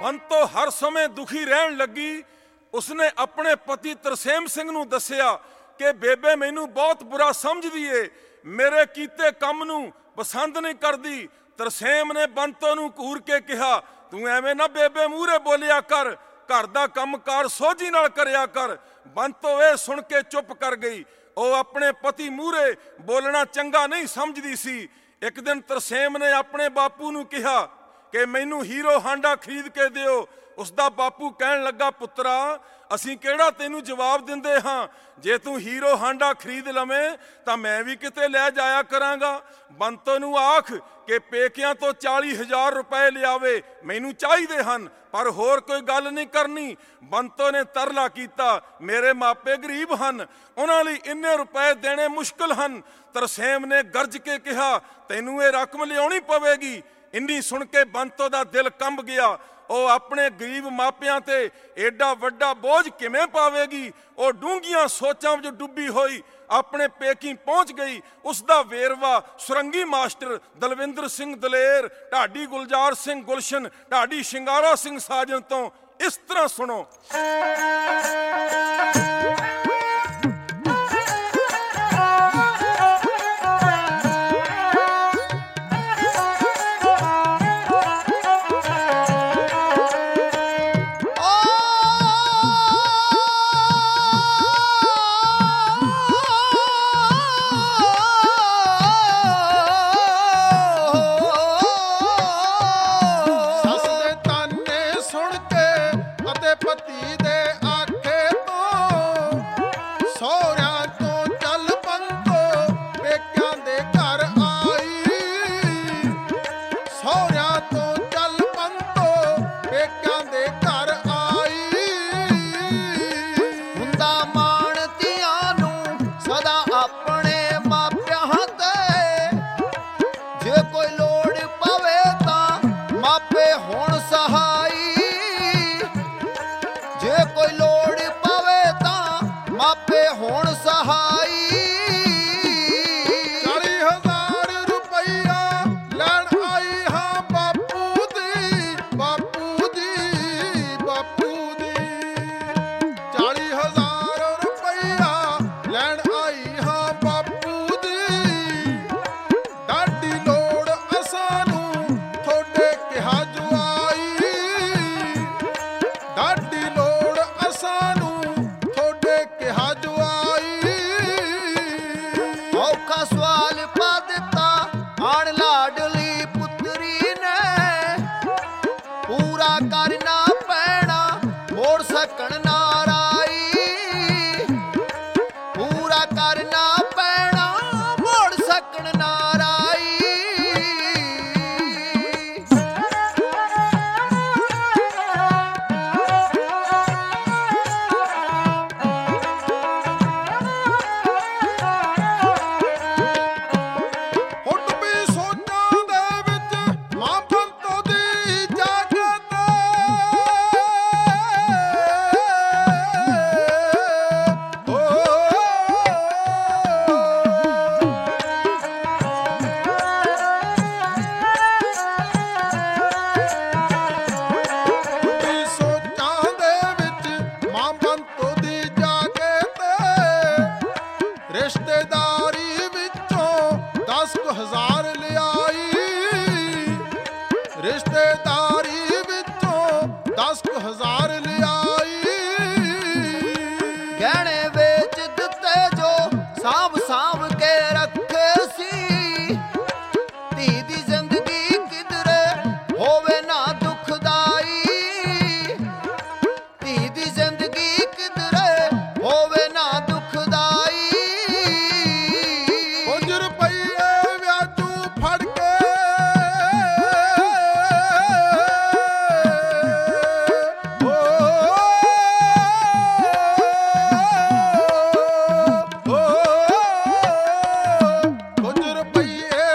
ਬੰਤੋ ਹਰ ਸਮੇਂ ਦੁਖੀ ਰਹਿਣ ਲੱਗੀ। ਉਸਨੇ ਆਪਣੇ ਪਤੀ ਤਰਸੇਮ ਸਿੰਘ ਨੂੰ ਦੱਸਿਆ ਕਿ ਬੇਬੇ ਮੈਨੂੰ ਬਹੁਤ ਬੁਰਾ ਸਮਝਦੀ ਏ, ਮੇਰੇ ਕੀਤੇ ਕੰਮ ਨੂੰ ਪਸੰਦ ਨਹੀਂ ਕਰਦੀ। ਤਰਸੇਮ ਨੇ ਬੰਤੋ ਨੂੰ ਘੂਰ ਕੇ ਕਿਹਾ, ਤੂੰ ਐਵੇਂ ਨਾ ਬੇਬੇ ਮੂਹਰੇ ਬੋਲਿਆ ਕਰ, ਘਰ ਦਾ ਕੰਮਕਾਰ ਸੋਝੀ ਨਾਲ ਕਰਿਆ ਕਰ। ਬੰਤੋ ਇਹ ਸੁਣ ਕੇ ਚੁੱਪ ਕਰ ਗਈ। ਉਹ ਆਪਣੇ ਪਤੀ ਮੂਹਰੇ ਬੋਲਣਾ ਚੰਗਾ ਨਹੀਂ ਸਮਝਦੀ ਸੀ। ਇੱਕ ਦਿਨ ਤਰਸੇਮ ਨੇ ਆਪਣੇ ਬਾਪੂ ਨੂੰ ਕਿਹਾ ਕਿ ਮੈਨੂੰ ਹੀਰੋ ਹਾਂਡਾ ਖਰੀਦ ਕੇ ਦਿਓ। ਉਸਦਾ ਬਾਪੂ ਕਹਿਣ ਲੱਗਾ, ਪੁੱਤਰਾ ਅਸੀਂ ਕਿਹੜਾ ਤੈਨੂੰ ਜਵਾਬ ਦਿੰਦੇ ਹਾਂ, ਜੇ ਤੂੰ ਹੀਰੋ ਹਾਂਡਾ ਖਰੀਦ ਲਵੇਂ ਤਾਂ ਮੈਂ ਵੀ ਕਿਤੇ ਲੈ ਜਾਇਆ ਕਰਾਂਗਾ। ਬੰਤੋ ਨੂੰ ਆਖ ਕਿ ਪੇਕਿਆਂ ਤੋਂ 40,000 ਰੁਪਏ ਲਿਆਵੇ, ਮੈਨੂੰ ਚਾਹੀਦੇ ਹਨ, ਪਰ ਹੋਰ ਕੋਈ ਗੱਲ ਨਹੀਂ ਕਰਨੀ। ਬੰਤੋ ਨੇ ਤਰਲਾ ਕੀਤਾ, ਮੇਰੇ ਮਾਪੇ ਗਰੀਬ ਹਨ, ਉਹਨਾਂ ਲਈ ਇੰਨੇ ਰੁਪਏ ਦੇਣੇ ਮੁਸ਼ਕਿਲ ਹਨ। ਤਰਸੇਮ ਨੇ ਗਰਜ ਕੇ ਕਿਹਾ, ਤੈਨੂੰ ਇਹ ਰਕਮ ਲਿਆਉਣੀ ਪਵੇਗੀ। ਇੰਨੀ ਸੁਣ ਕੇ ਬੰਤੋ ਦਾ ਦਿਲ ਕੰਬ ਗਿਆ। ਉਹ ਆਪਣੇ ਗਰੀਬ ਮਾਪਿਆਂ ਤੇ ਏਡਾ ਵੱਡਾ ਬੋਝ ਕਿਵੇਂ ਪਾਵੇਗੀ। ਉਹ ਡੂੰਘੀਆਂ ਸੋਚਾਂ ਵਿੱਚ ਡੁੱਬੀ ਹੋਈ ਆਪਣੇ ਪੇਕੀ ਪਹੁੰਚ ਗਈ। ਉਸਦਾ ਵੇਰਵਾ ਸੁਰੰਗੀ ਮਾਸਟਰ ਦਲਵਿੰਦਰ ਸਿੰਘ ਦਲੇਰ, ਢਾਡੀ ਗੁਲਜ਼ਾਰ ਸਿੰਘ ਗੁਲਸ਼ਨ, ਢਾਡੀ ਸ਼ਿੰਗਾਰਾ ਸਿੰਘ ਸਾਜਨ ਤੋਂ ਇਸ ਤਰ੍ਹਾਂ ਸੁਣੋ।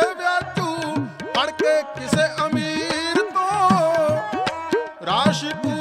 ਕਿਸੇ ਅਮੀਰ ਤੋਂ ਰਾਸ਼ੀ